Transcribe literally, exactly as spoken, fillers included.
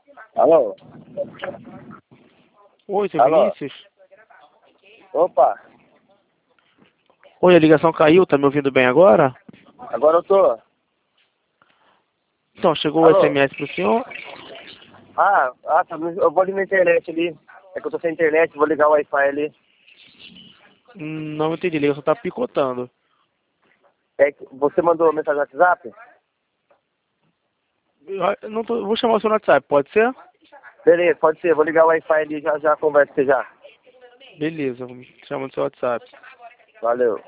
Alô? Oi, seu Alô? Vinícius? Opa, Oi, a ligação caiu, tá me ouvindo bem agora? agora eu tô. Então, chegou o Alô? S M S pro senhor? Ah, ah, tá, eu vou ali na internet ali. É que eu tô sem internet, vou ligar o Wi-Fi ali. Hum, Não entendi, a ligação tá picotando. É que você mandou mensagem no WhatsApp? Eu não tô, vou chamar o senhor no WhatsApp, pode ser? Beleza, pode ser, vou ligar o Wi-Fi ali e já já converso com você já. Beleza, chama no seu WhatsApp. Valeu.